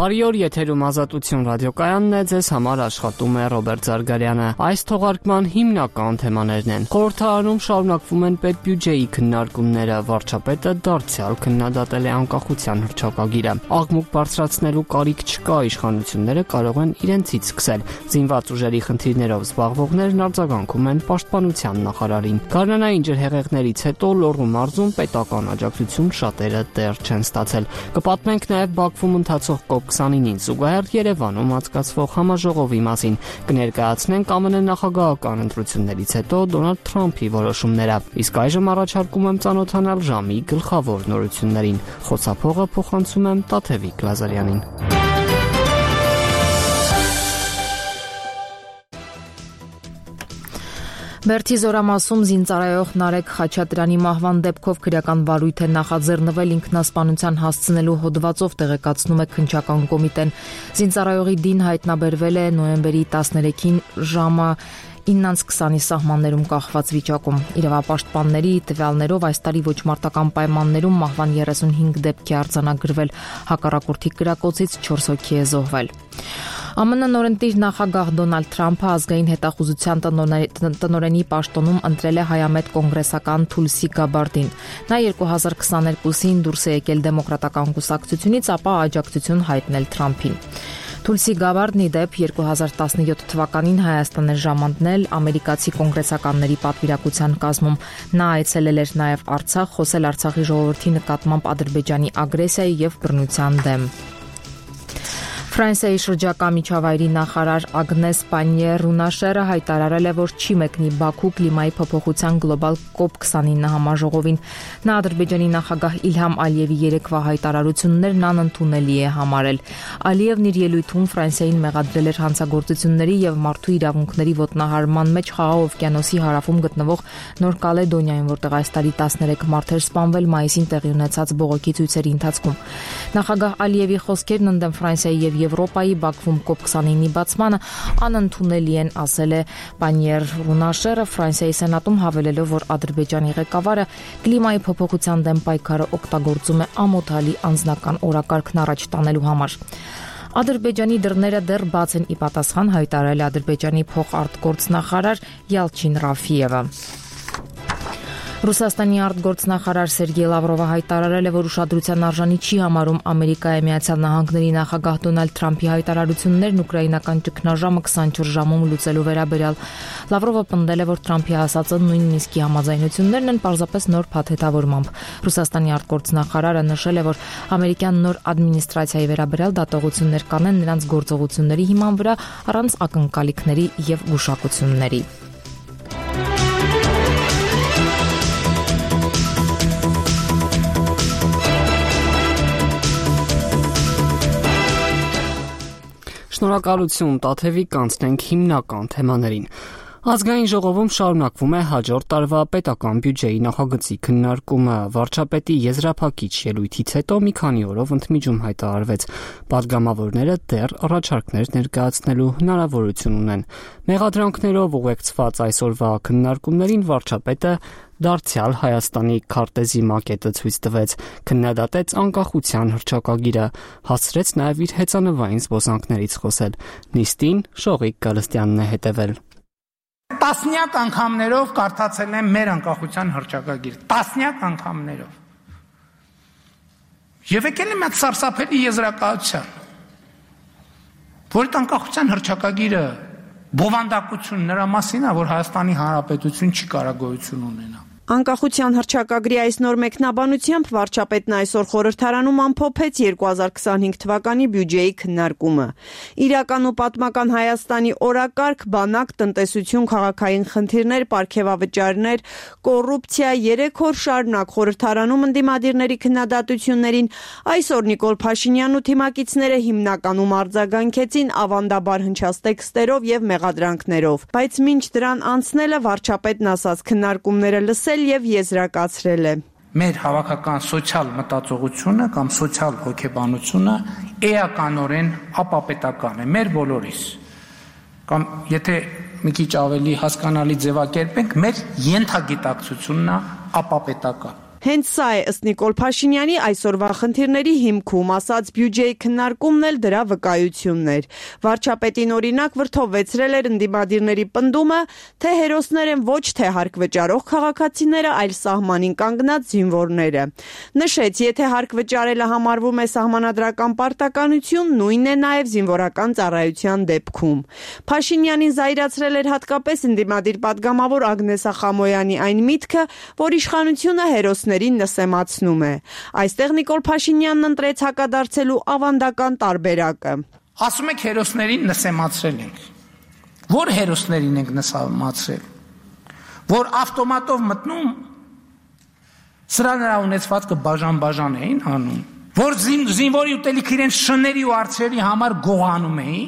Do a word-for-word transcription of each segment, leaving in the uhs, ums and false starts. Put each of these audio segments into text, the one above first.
Բարի օր, եթերում Ազատություն ռադիոկայանն է, ձեզ համար աշխատում է Ռոբերտ Զարգարյանը։ Այս թողարկման հիմնական թեմաներն են. Խորհրդարանում շարունակվում են պետբյուջեի քննարկումները, վարչապետը դարձյալ քննադատել է անկախության հռչակագիրը։ Աղմուկ բարձրացնելու կարիք չկա, իշխանությունները կարող են իրենցից սկսել։ Զինված ուժերի խնդիրներով զբաղվողներն արձագանքում են պաշտպանության նախարարին։ Գարնանային ջրհեղեղներից հետո Լոռու մարզում պետական աջակցություն շատերը դեռ չեն ստացել։ Կպատմենք նաև Բաքվում ընթացող կոպ քսանինին զուգահեռ Երևանում անցկացվող համաժողովի մասին, կներկայացնենք ԱՄՆ նախագահական ընտրություններից հետո Դոնալդ Թրամփի որոշումները։ Իսկ այժմ առաջարկում եմ ծանոթանալ ժամի գլխավոր նորություններին։ Խոսափողը փոխանցում եմ Տաթևիկ Լազարյանին։ Բերդի զորամասում զինծառայող Նարեկ Խաչատրյանի մահվան դեպքով քրեական վարույթ է նախաձեռնվել ինքնասպանության հասցնելու հոդվածով, տեղեկացնում է քննչական կոմիտեն։ Զինծառայողի դին հայտնաբերվել է նոյեմբերի տասներեքին ժամը ինը քսանի սահմաններում կախված վիճակում։ Իրավապաշտպանների տվյալներով այս տարի ոչ մարտական պայմաններում մահվան երեսունհինգ դեպք է արձանագրվել, հակառակորդի կրակոցից չորս հոգի է զոհվել։ ԱՄՆ նորընտիր նախագահ Դոնալդ Թրամփը ազգային հետախուզության տնօրենի պաշտոնում ընտրել է հայամետ կոնգրեսական Թուլսի Գաբարդին։ Նա երկու հազար քսաներկուսին դուրս է եկել դեմոկրատական կուսակցությունից, ապա աջակցություն հայտնել Թրամփին։ Թուլսի Գաբարդն ի դեպ երկու հազար տասնյոթ թվականին Հայաստան էր ժամանցնել ամերիկացի կոնգրեսականների պատվիրակության կազմում։ Նա այցելել էր նաև Արցախ, խոսել Արցախի ժողովրդի նկատմամբ Ադրբեջանի ագրեսիայի եւ բռնության դեմ։ Ֆրանսիայի շրջակա միջավայրի նախարար Ագնես Պանիե-Ռունաշերը հայտարարել է, որ չի մեկնի Բաքու կլիմայի փոփոխության գլոբալ կոպ քսանինը համաժողովին։ Նա Ադրբեջանի նախագահ Իլհամ Ալիևի երեկվա հայտարարություններն անընդունելի է համարել։ Ալիևն իր ելույթում Ֆրանսիային մեղադրել էր հանցագործությունների եւ մարդու իրավունքների ոտնահարման մեջ Խաղաղ օվկիանոսի հարավում գտնվող Նոր Կալեդոնիայում, որտեղ այս տարի տասներեք մարդ էր սպանվել մայիսին տեղի ունեցած բողոքի ցույցերի ընթացքում։ Նախագահ Ալիևի խոսքերն ընդդեմ Ֆրանսիայի եւ Եվրոպայի Բաքվում կոպ քսանինի բացմանը անընդունելի են, ասել է Պանիեր-Ռունաշերը Ֆրանսիայի սենատում, հավելելով, որ Ադրբեջանի ղեկավարը կլիմայի փոփոխության դեմ պայքարը օգտագործում է ամոթալի անձնական օրակարգն առաջ տանելու համար։ Ադրբեջանի դռները դեռ բաց են, ի պատասխան հայտարարել է Ադրբեջանի փոխարտգործնախարար Յալչին Ռաֆիևը։ Ռուսաստանի արտգործնախարար Սերգեյ Լավրովը հայտարարել է, որ ուշադրության արժանի չի համարում Ամերիկայի Միացյալ Նահանգների նախագահ Դոնալդ Թրամփի հայտարարություններն ուկրաինական ճգնաժամը քսանչորս ժամում լուծելու վերաբերյալ։ Լավրովը պնդել է, որ Թրամփի ասածը նույն Մինսկի համաձայնություններն են, պարզապես նոր փաթեթավորմամբ։ Ռուսաստանի արտգործնախարարը նշել է, որ ամերիկյան նոր ադմինիստրացիայի վերաբերյալ դատողություններ կանեն նրանց գործողությունների հիման վրա առանց ակնկալիքների եւ գուշակությունների։ Շնորհակալություն, Տաթևիկ, անցնենք հիմնական թեմաներին։ Ազգային ժողովում շարունակվում է հաջորդ տարվա պետական բյուջեի նախագծի քննարկումը։ Վարչապետի եզրափակիչ ելույթից հետո մի քանի օրով ընդմիջում հայտարարվեց։ Պատգամավորները դեռ առաջարկներ ներկայացնելու հնարավորություն ունեն։ Մեղադրանքներով ուղեկցված այսօրվա քննարկումներին վարչապետը դարձյալ Հայաստանի քարտեզի մակետը ցույց տվեց, քննադատեց անկախության հռչակագիրը, հասցրեց նաև իր հեծանվային զբոսանքներից խոսել։ Նիստին Շողիկ Գալստյանն է հետևել։ Տասնյակ անգամներով կարդացել եմ մեր անկախության հռչակագիրը, տասնյակ անգամներով։ Եվ եկել եմ այդ սարսափելի եզրակացության, որ այդ անկախության հռչակագիրը բովանդակություն նրա մասին է, որ Հայաստանի Հանրապետություն չի կարող գոյություն ունենա։ Անկախության հռչակագրի այս նոր մեկնաբանությամբ վարչապետն այսօր խորհրդարանում ամփոփեց երկու հազար քսանհինգ թվականի բյուջեի քննարկումը։ Իրական ու պատմական Հայաստանի օրակարգ, բանակ, տնտեսություն, քաղաքային խնդիրներ, պարգևավճարներ, կոռուպցիա երեք օր շարունակ խորհրդարանում ընդդիմադիրների քննադատություններին այսօր Նիկոլ Փաշինյանն ու թիմակիցները հիմնականում արձագանքեցին ավանդաբար հնչած տեքստերով եւ մեղադրանքներով, բայց մինչ դրան անցնելը վարչապետն ասած քննարկումները լսել եւ եզրակացրել է։ Մեր հավաքական սոցիալ մտածողությունը կամ սոցիալ հոգեբանությունը էականորեն ապապետական է մեր բոլորիս։ Կամ եթե մի քիչ ավելի հասկանալի ձևակերպենք, մեր ենթագիտակցությունն է ապապետական։ Հենց սա է ըստ Նիկոլ Փաշինյանի այսօրվա խնդիրների հիմքում, ասաց բյուջեի քննարկումն էլ դրա վկայությունն էր։ Վարչապետին օրինակ վրդովվեցրել էր ընդդիմադիրների պնդումը, թե հերոսներ են ոչ թե հարկ վճարող քաղաքացիները, այլ սահմանին կանգնած զինվորները։ Նշեց, եթե հարկ վճարելը համարվում է սահմանադրական պարտականություն, նույնն է նաև զինվորական ծառայության դեպքում։ Փաշինյանին զայրացրել էր հատկապես ընդդիմադիր պատգամավոր Ագնես Ախամոյանի այն միտքը, որ իշխանությունը հերոսներին նսեմացնում է։ Այստեղ Նիկոլ Փաշինյանն ընտրեց հակադարձելու ավանդական տարբերակը։ Ասում եք հերոսներին նսեմացրել ենք։ Որ հերոսներին ենք նսեմացրել։ Որ ավտոմատով մտնում սրա նրա ունեցվածքը բաժան-բաժան էին անում, որ զին, զինվորի ուտելիքը իրենց շների ու արծերի համար գողանում էին,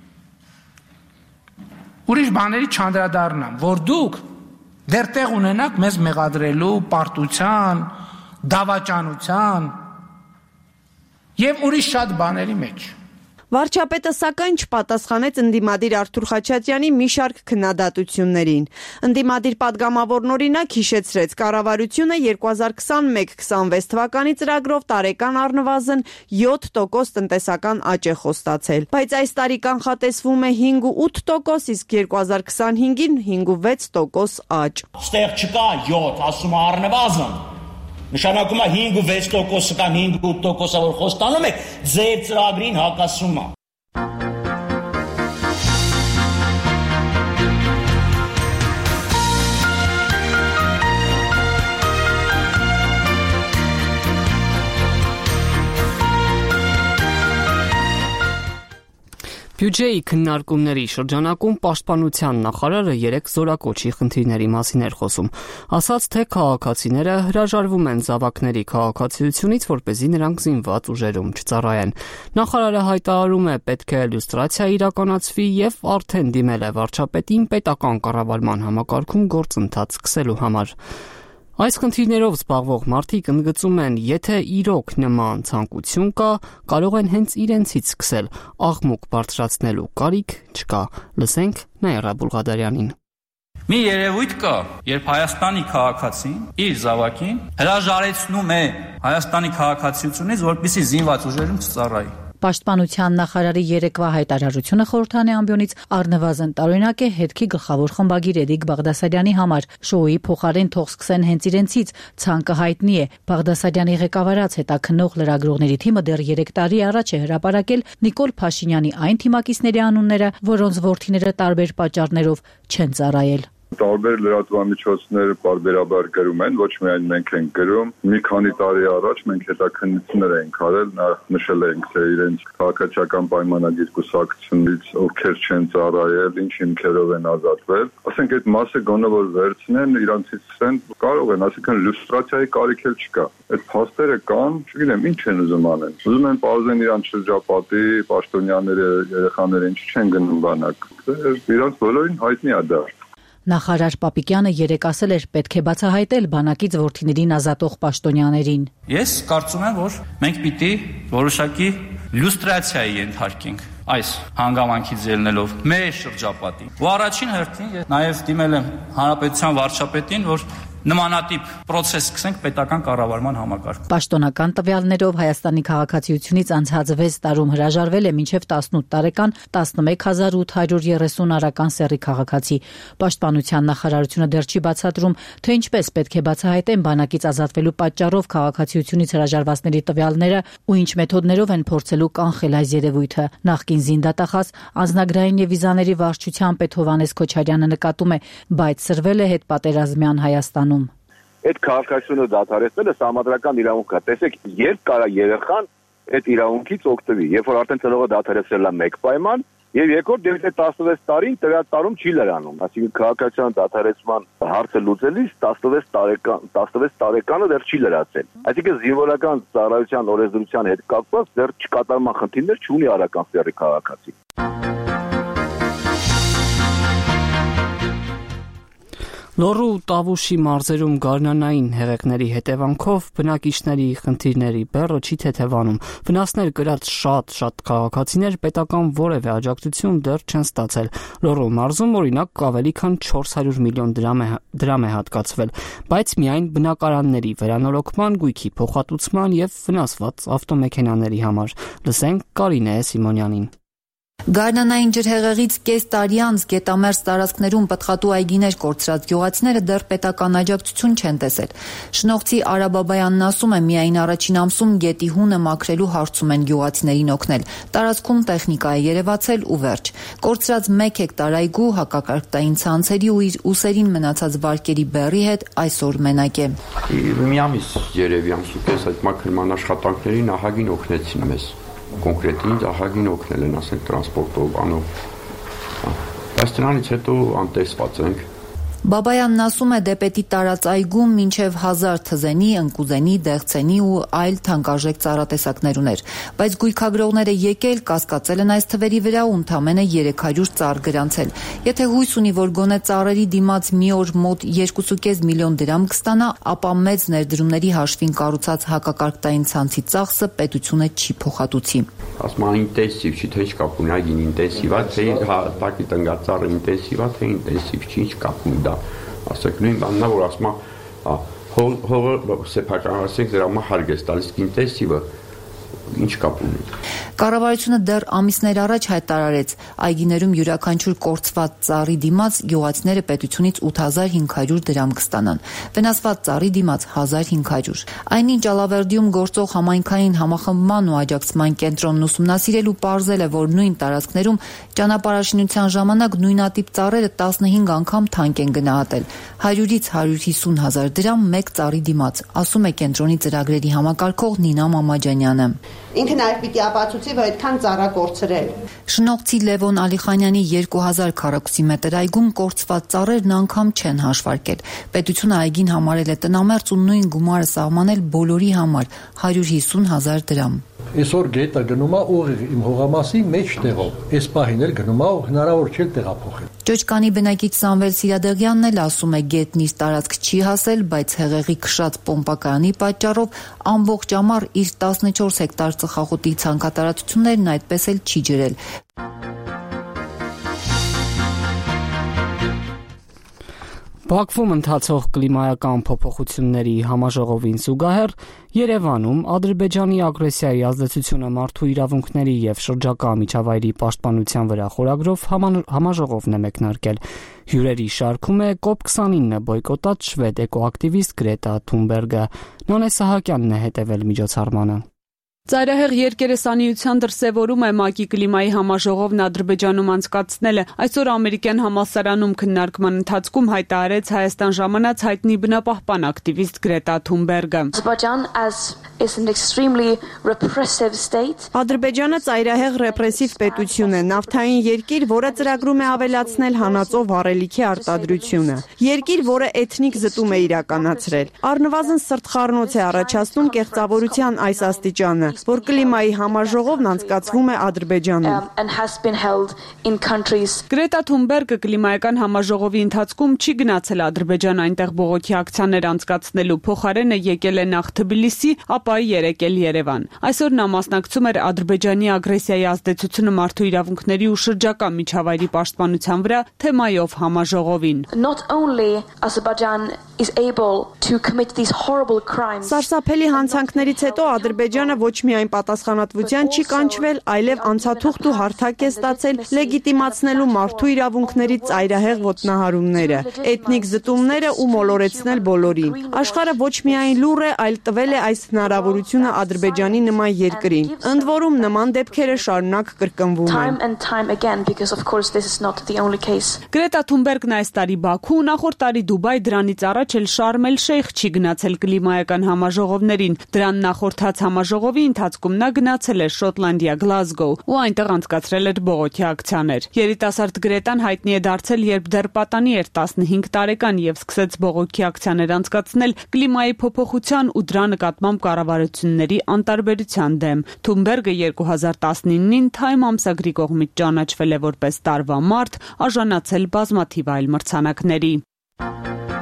ուրիշ բաների չանդրադառնամ, որ դուք դեռ տեղ ունենաք մեզ մեղադրելու պարտության, դավաճանության և ուրիշ շատ բաների մեջ։ Վարչապետը սակայն չպատասխանեց ընդդիմադիր Արթուր Խաչատյանի մի շարք քննադատություններին։ Ընդդիմադիր պատգամավորն օրինակ հիշեցրեց, կառավարությունը երկու հազար քսանմեկ քսանվեց թվականի ծրագրով տարեկան առնվազն յոթ տոկոս տնտեսական աճ է խոստացել, բայց այս տարի կանխատեսվում է հինգ ու ութ տոկոս, իսկ երկու հազար քսանհինգին հինգ ու վեց տոկոս աճ։ Ստեղ չկա յոթ, ասում է առնվազն։ Նշանակում է հինգ ու վեց տոկոսը կամ հինգ ու ութ տոկոսը, որ խոստանում եք, ձեր ծրագրին հակասում է։ Բյուջեի քննարկումների շրջանակում պաշտպանության նախարարը երեք զորակոչի խնդիրների մասին էր խոսում։ Ասաց, թե քաղաքացիները հրաժարվում են զավակների քաղաքացիությունից, որպեսզի նրանք զինված ուժերում չծառայեն։ Նախարարը հայտարարում է, պետք է լյուստրացիա իրականացվի եւ արդեն դիմել է վարչապետին պետական կառավարման համակարգում գործընթաց սկսելու համար։ Այս խնդիրներով զբաղվող մարդիկ ընդգծում են, եթե իրոք նման ցանկություն կա, կարող են հենց իրենցից սկսել, աղմուկ բարձրացնելու կարիք չկա։ Լսենք Նաիրա Բուլղադարյանին։ Մի երևույթ կա, երբ Հայաստանի քաղաքացին իր զավակին հրաժարեցնում է Հայաստանի քաղաքացիությունից, որպեսզի զինված ուժերում չծառայի։ Պաշտպանության նախարարի երեկվա հայտարարությունը խորհրդանի ամբիոնից առնվազն տարօրինակ է հետքի գլխավոր խմբագիր Էդիկ Բաղդասարյանի համար։ Շոուի փոխարեն թող սկսեն հենց իրենցից, ցանկը հայտնի է։ Բաղդասարյանի ղեկավարած հետաքննող լրագրողների թիմը դեռ երեք տարի առաջ է հրապարակել Նիկոլ Փաշինյանի այն թիմակիցների անունները, որոնց որդիները տարբեր պատճառներով չեն ծառայել։ Տարբեր լրատվամիջոցներ բարբերաբար գրում են, ոչ միայն մենք ենք գրում։ Մի քանի տարի առաջ մենք հետաքննություններ ենք արել, նախ նշել ենք, թե իրենց քաղաքացիական պայմանագիր կուսակցությունից ովքեր չեն ծառայել, ինչ հիմքերով են ազատվել։ Ասենք այդ մասը գոնե որ վերցնեն, իրանցից ցեն կարող են, ասենք լյուստրացիայի կարիք էլ չկա։ Այդ փաստերը կան, չգիտեմ, ինչ են ուզում անեն։ Ուզում են պարզեն իրանց շրջապատի, պաշտոնյաները, երեխաները ինչ չեն գնում բանակ։ Իրանց բոլորին հայտնի է դա։ Նախարար Պապիկյանը երեկ ասել էր, պետք է բացահայտել բանակից որդիներին ազատող պաշտոնյաներին։ Ես կարծում եմ, որ մենք պիտի որոշակի լյուստրացիայի ենթարկենք այս հանգամանքից ելնելով մեր շրջապատին։ Ու առաջին հերթին ես նաև դիմել եմ հանրապետության վարչապետին, որ նմանատիպ process սկսենք պետական կառավարման համակարգում։ Պաշտոնական տվյալներով Հայաստանի քաղաքացիությունից անցած վեց տարում հրաժարվել է մինչև տասնութ տարեկան տասնմեկ հազար ութ հարյուր երեսուն արական սեռի քաղաքացի։ Պաշտպանության նախարարությունը դեռ չի բացատրում, թե ինչպես պետք է բացահայտեն բանակից ազատվելու պատճառով քաղաքացիությունից հրաժարվածների տվյալները ու ինչ մեթոդներով են փորձելու կանխել այս երևույթը։ Նախկին զինդատախազ անձնագրային եւ վիզաների վարչության պետ Հովհաննես Քոչարյանը նկատում է, բայց սրվել է հետպատերազմյան Հայաստանում։ Այդ քաղաքացիությունը դադարեցնելը սահմանադրական իրավունք է։ Տեսեք, երբ կարա երեխան այդ իրավունքից օգտվի, երբ որ արդեն ծնողը դադարեցրել է մեկ պայման, եւ երկրորդ դեպի տասնվեց տարին տվյալ տարում չի լրանում։ Այսինքն քաղաքացիական դադարեցման հարցը լուծելիս տասնվեց տարեկան տասնվեց տարեկանը դեռ չի լրացել։ Այսինքն զինվորական ծառայության օրենսդրության հետ կապված դեռ չկատարման խնդիրներ չունի արական սեռի քաղաքացի։ Լոռու ու Տավուշի մարզերում գարնանային հեղեղների հետևանքով բնակիչների խնդիրների բեռը չի թեթևանում։ Վնասներ կրած շատ-շատ քաղաքացիներ պետական որևէ աջակցություն դեռ չեն ստացել։ Լոռու մարզում օրինակ ավելի քան չորս հարյուր միլիոն դրամ է, դրամ է հատկացվել, բայց միայն բնակարանների վերանորոգման, գույքի փոխհատուցման եւ վնասված ավտոմեքենաների համար։ Լսենք Կարինե Սիմոնյանին։ Գարնանային ջրհեղեղից կես տարի անց գետամերձ տարածքներում պտղատու այգիներ կորցրած գյուղացիները դեռ պետական աջակցություն չեն տեսել։ Շնողցի Արա Բաբայանն ասում է, միայն առաջին ամսում գետի հունը մաքրելու հարցում են գյուղացիներին օգնել։ Տարածքում տեխնիկա է երևացել ու վերջ։ Կորցրած մեկ հեկտար այգու հակակարգտային ցանցերի ու իր ուսերին մնացած վարկերի բեռի հետ այսօր մենակ է։ Մի ամիս երևի ամսուկես այդ մաքրման աշխատանքների նախագին օգնեցին մեզ։ Կոնկրետ ինձ ահագին օգնել են, ասենք, տրանսպորտով, անով։ Բայց դրանից հետո անտեսված ենք։ Բաբայանն ասում է, դեպետի տարած այգում մինչև հազար թզենի, ընկուզենի, դեղցենի ու այլ թանկարժեք ծառատեսակներ ուներ, բայց գույքագրողները եկել, կասկածել են այս թվերի վրա ու ընդամենը երեք հարյուր ծառ գրանցել։ Եթե հույս ունի, որ գոնե ծառերի դիմաց մի օր մոտ երկու կես միլիոն դրամ կստանա, ապա մեծ ներդրումների հաշվին կառուցած հակակարգտային ցանցի ծախսը պետությունը չի փոխհատուցի։ Ասում են ինտենսիվ չի, թե ինչ կապ ունի, այգին ինտենսիվ է, թե տակի տնկած ծառը ինտենսիվ է, թե ինտենսիվ չի, ինչ կապ ունի դա։ Ասեք նույն բանն է, որ ասում է հողը սեփականացեք դրա համար հարգես տալիս ինտենսիվը ինչ կապ ունի։ Կառավարությունը դեռ ամիսներ առաջ հայտարարեց, այգիներում յուրաքանչյուր կորցված ծառի դիմաց գյուղացիները պետությունից ութ հազար հինգ հարյուր դրամ կստանան, վնասված ծառի դիմաց հազար հինգ հարյուր։ Այնինչ Ալավերդիում գործող համայնքային համախմբման ու աջակցման կենտրոնն ուսումնասիրել ու պարզել է, որ նույն տարածքներում ճանապարհաշինության ժամանակ նույնատիպ ծառերը տասնհինգ անգամ թանկ են գնահատել, հարյուրից հարյուր հիսուն հազար դրամ մեկ ծառի դիմաց, ասում է կենտրոնի ծրագրերի համակարգող Նինա Մամաջանյանը։ Ինքը նաև պիտի ապացուցի, որ այդքան ծառա կորցրել։ Շնողցի Լևոն Ալիխանյանի երկու հազար քառակուսի մետր այգում կորցված ծառերն անգամ չեն հաշվարկել։ Պետությունը այգին համարել է տնամերձ ու նույն գումարը սահմանել բոլորի համար՝ հարյուր հիսուն հազար դրամ։ Այսօր գետը գնում է ուղիղ իմ հողամասի մեջտեղով։ Այս պահին էլ գնում է, հնարավոր չէ տեղափոխել։ Ճոճկանի բնակիչ Սամվել Սիրադեղյանն էլ ասում է, գետն իր տարածք չի հասել, բայց հեղեղի քշած պոմպակայանի պատճառով ամբողջ ամառ իր տասնչորս հեկտար ծխախոտի ցանկատարածություններն այդպես էլ չի ջրել։ Բաքվում ընթացող կլիմայական փոփոխությունների համաժողովին զուգահեռ Երևանում Ադրբեջանի ագրեսիայի ազդեցությունը մարդու իրավունքների եւ շրջակա միջավայրի պաշտպանության վրա խորագրով համաժողովն է մեկնարկել։ Հյուրերի շարքում է կոպ քսանինը բոյկոտած շվեդ էկոակտիվիստ Գրետա Թունբերգը։ Նոնե Սահակյանն է հետևել միջոցառմանը։ Ծայրահեղ երկերեսանիության դրսևորում է ՄԱԿ-ի կլիմայի համաժողովն Ադրբեջանում անցկացնել է։ Այսօր ամերիկյան համալսարանում քննարկման ընթացքում հայտարարեց Հայաստան ժամանած հայտնի բնապահպան ակտիվիստ Գրետա Թունբերգը։ Ադրբեջանը ծայրահեղ ռեպրեսիվ պետություն է, նավթային երկիր, որը ծրագրում է ավելացնել հանածո վառելիքի արտադրությունը։ Երկիր, որը էթնիկ զտում է իրականացրել։ Առնվազն սրտխառնոց է առաջացնում կեղծավորության այս աստիճանը, որ կլիմայի համաժողովն անցկացվում է Ադրբեջանում։ Գրետա Թունբերգը կլիմայական համաժողովի ընթացքում չի գնացել Ադրբեջան, այնտեղ բողոքի ակցիաներ անցկացնելու փոխարենը եկել է նախ Թբիլիսի, ապա եկել Երևան։ Այսօր նա մասնակցում էր Ադրբեջանի ագրեսիայի ազդեցությունը մարդու իրավունքների ու շրջակա միջավայրի պաշտպանության վրա թեմայով համաժողովին։ Սարսափելի հանցանքներից հետո Ադրբեջանը ոչ միայն պատասխանատվության չի կանչվել, այլև անցաթուղթ ու հարթակ է ստացել լեգիտիմացնելու մարդու իրավունքների ծայրահեղ ոտնահարումները, էթնիկ զտումները ու մոլորեցնել բոլորին։ Աշխարհը ոչ միայն լուռ է, այլ տվել է այս հնարավորությունը Ադրբեջանի նման երկրին։ Ընդ որում նման դեպքերը շարունակ կրկնվում են։ Գրետա Թունբերգն այս տարի Բաքու, նախորդ տարի Դուբայ, դրանից առաջ էլ Շարմ էլ Շեյխ չի գնացել կլիմայական համաժողովներին։ Դրան նախորդած համաժողովի ընթացքում նա գնացել էր Շոտլանդիա, Գլազգո ու այնտեղ անցկացրել էր բողոքի ակցիաներ։ Երիտասարդ Գրետան հայտնի է դարձել, երբ դեռ պատանի էր տասնհինգ տարեկան եւ սկսեց բողոքի ակցիաներ անցկացնել կլիմայի փոփոխության ու դրա նկատմամբ կառավարությունների անտարբերության դեմ։ Թունբերգը երկու հազար տասնինին Time ամսագրի կողմից ճանաչվել է որպես տարվա մարդ, արժանացել բազմաթիվ այլ մրցանակների։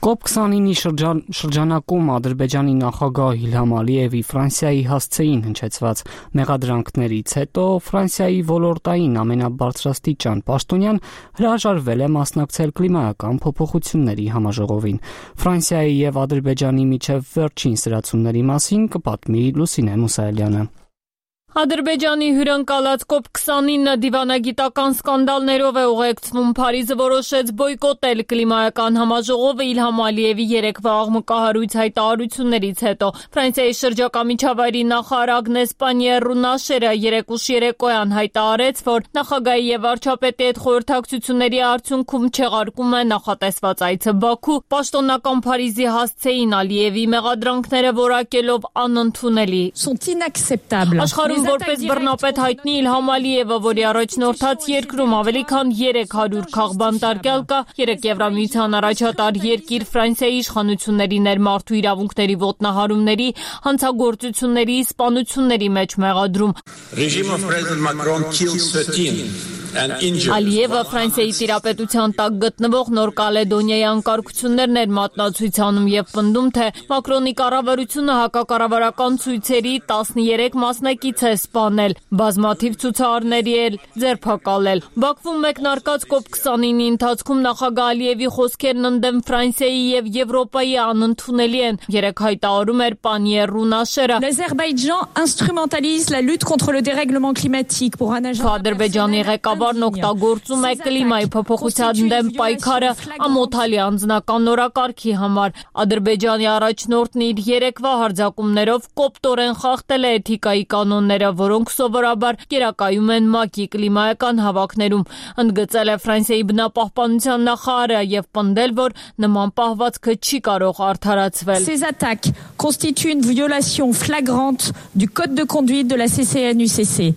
կոպ քսանինի շրջան, շրջանակում Ադրբեջանի նախագահ Իլհամ Ալիևի Ֆրանսիայի հասցեին հնչեցված մեղադրանքներից հետո Ֆրանսիայի ոլորտային ամենաբարձրաստիճան պաշտոնյան հրաժարվել է մասնակցել կլիմայական փոփոխությունների համաժողովին։ Ֆրանսիայի եւ Ադրբեջանի միջև վերջին սրացումների մասին կպատմի Լուսինե Մուսայելյանը։ Ադրբեջանի հյուրընկալած կոպ քսանինը դիվանագիտական սկանդալներով է ուղեկցվում։ Փարիզը որոշեց բոյկոտել կլիմայական համաժողովը Իլհամ Ալիևի երեկվա աղմկահարույց հայտարարություններից հետո։ Ֆրանսիայի շրջակա միջավայրի նախարար Ագնես Պանիեր-Ռունաշերը երեկուշ երեկոյան հայտարարեց, որ նախագահի եւ վարչապետի հետ խորհրդակցությունների արդյունքում չեղարկում է նախատեսված այցը Բաքու, պաշտոնական Փարիզի հասցեին Ալիևի մեղադրանքները որակելով անընդունելի։ Աշխարհում որպես բռնապետ հայտնի Իլհամ Ալիևը, որի առաջնորդած երկրում ավելի քան երեք հարյուր քաղբան տարգյալ կա, երեք Եվրամիության առաջատար երկիր Ֆրանսիայի իշխանությունների ներմարդու իրավունքների ոտնահարումների, հանցագործությունների, սպանությունների մեջ մեղադրում։ Ալիևը Ֆրանսիայի տիրապետության տակ գտնվող Նոր Կալեդոնիայի անկարգություններն էր մատնացույցանում եւ պնդում, թե Մակրոնի կառավարությունը հակակառավարական ցույցերի տասներեք մասնակից է սպանել, բազմաթիվ ցուցարարների էլ ձերբակալել։ Բաքվում մեկնարկած կոպ քսանինի ընթացքում նախագահ Ալիևի խոսքերն ընդդեմ Ֆրանսիայի եւ Եվրոպայի անընդունելի են, երեք հայտարարում էր Պանիեր-Ռունաշերը։ L'Azerbaïdjan instrumentalise la lutte contre le dérèglement climatique pour un agenda Ադրբեջանի ղեկավարն օգտագործում է կլիմայի փոփոխության դեմ պայքարը ամոթալի անձնական նորակարգի համար։ Ադրբեջանի առաջնորդն իր երեկվա հարձակումներով կոպտորեն խախտել է էթիկայի կանոնները, որոնք սովորաբար գերակայում են ՄԱԿ-ի կլիմայական հավաքներում։ Ընդգծել է Ֆրանսիայի բնապահպանության նախարարը եւ պնդել, որ նման պահվածքը չի կարող արդարացվել։ Ces attaques constituent une violation flagrante du code de conduite de la C C N U C C.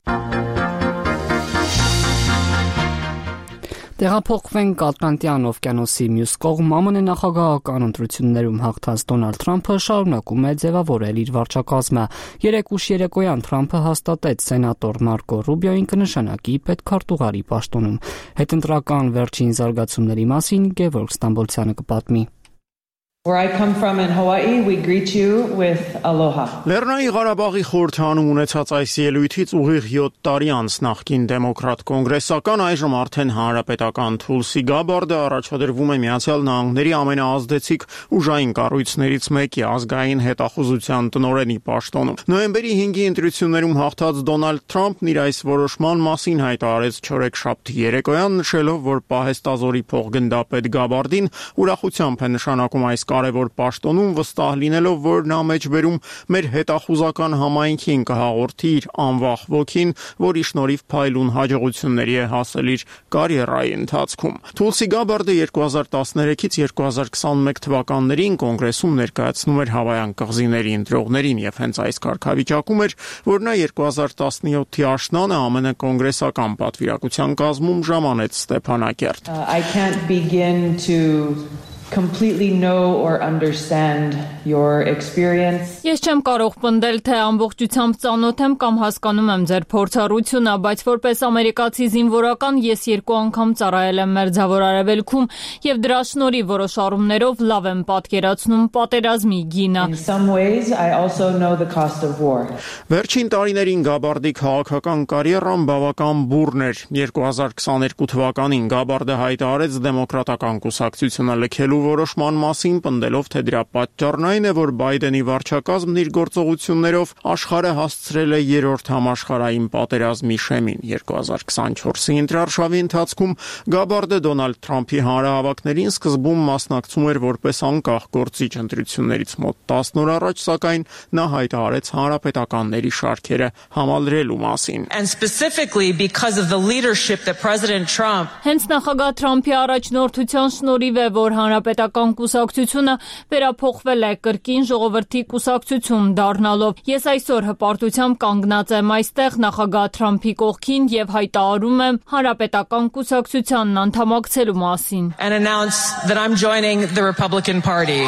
Տեղափոխվենք Ատլանտյան օվկիանոսի մյուս կողմ։ ԱՄՆ նախագահական ընտրություններում հաղթած Դոնալդ Թրամփը շարունակում է ձևավորել իր վարչակազմը։ Երեկուշ երեկոյան Թրամփը հաստատեց սենատոր Մարկո Ռուբիոին կնշանակի պետքարտուղարի պաշտոնում։ Հետընտրական վերջին զարգացումների մասին Գևորգ Ստամբոլցյանը կպատմի։ Where I come from in Hawaii, we greet you with aloha. Լեռնային Ղարաբաղի խորհրդանում ունեցած այս ելույթից ուղիղ յոթ տարի անց նախկին դեմոկրատ կոնգրեսական այժմ արդեն հանրապետական Թուլսի Գաբարդը առաջադրվում է Միացյալ Նահանգների ամենաազդեցիկ ուժային կառույցներից մեկի ազգային հետախուզության տնօրենի պաշտոնում։ Նոյեմբերի հինգի ընտրություններում հաղթած Դոնալդ Թրամփն իր այս որոշման մասին հայտարարեց չորեքշաբթի երեկոյան, նշելով, որ պահեստազորի փոխգնդապետ Գաբարդին ուրախությամբ է նշանակում այս կարևոր պաշտոնում, վստահ լինելով, որ նա մեջբերում մեր հետախուզական համայնքին կհաղորդի իր անվախ ոգին, որի շնորհիվ փայլուն հաջողությունների է հասել իր կարիերայի ընթացքում։ Թուլսի Գաբարդը երկու հազար տասներեքից երկու հազար քսանմեկ թվականներին կոնգրեսում ներկայացնում էր Հավայան կղզիների ընտրողներին եւ հենց այս կարգավիճակում էր, որ նա երկու հազար տասնյոթի աշնանը ԱՄՆ կոնգրեսական պատվիրակության կազմում ժամանեց Ստեփանակերտ։ Uh, I can't begin to completely know or understand your experience. Ես չեմ կարող պնդել, թե ամբողջությամբ ծանոթ եմ կամ հասկանում եմ ձեր փորձառությունը, բայց որպես ամերիկացի զինվորական ես երկու անգամ ծառայել եմ Մերձավոր Արևելքում եւ դրա շնորհիվ որոշ առումներով լավ եմ պատկերացնում պատերազմի գինը։ In some ways, I also know the cost of war. Վերջին տարիներին Գաբարդի քաղաքական կարիերան բավական բուռն էր։ երկու հազար քսաներկու թվականին Գաբարդը հայտարարեց դեմոկրատական կուսակցությունը լքելու որոշման մասին, պնդելով, թե դրա պատճառն այն է, որ Բայդենի վարչակազմն իր գործողություններով աշխարհը հասցրել է երրորդ համաշխարհային պատերազմի շեմին։ երկու հազար քսանչորսի ընտրարշավի ընթացքում Գաբարդը Դոնալդ Թրամփի հանրահավաքներին սկզբում մասնակցում էր որպես անկախ գործիչ, ընտրություններից մոտ տասն օր առաջ, սակայն նա հայտարարեց հանրապետականների շարքերը համալրելու մասին։ And specifically because of the leadership that President Trump Հենց նախագահ Թրամփի առաջնորդության շնորհիվ է, որ հանրապետական կուսակցությունը վերափոխվել է կրկին ժողովրդի կուսակցություն դառնալով։ Ես այսօր հպարտությամբ կանգնած եմ այստեղ նախագահ Թրամփի կողքին եւ հայտարարում եմ հանրապետական կուսակցությանն անդամակցելու մասին։ and announce that I'm joining the Republican Party.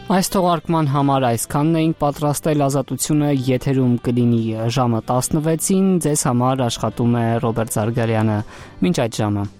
Այս թողարկման համար այսքանն էինք պատրաստել, ազատությունը եթերում կլինի ժամը տասնվեցին, ձեզ համար աշխատում է Ռոբերտ Զարգարյանը։ Մինչ այդ ժամը